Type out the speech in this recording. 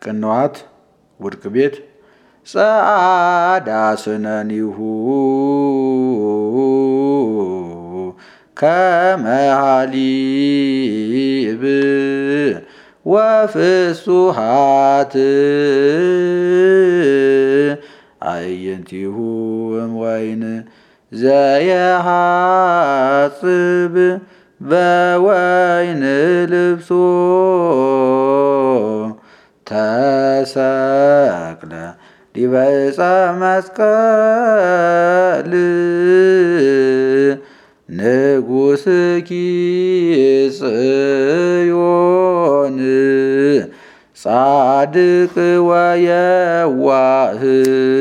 ቅንዋት ውድቅ ቤት ጸዓዳ ስነኒሁ ከመሃሊብ ወፍሱሃት አዕይንቲሁ እምወይን ዘየሐጽብ በወይን ልብሶ ተሰቅለ ዲበ ዕፀ መስቀል ንጉሥኪ ጽዮን ጻድቅ ወየዋህ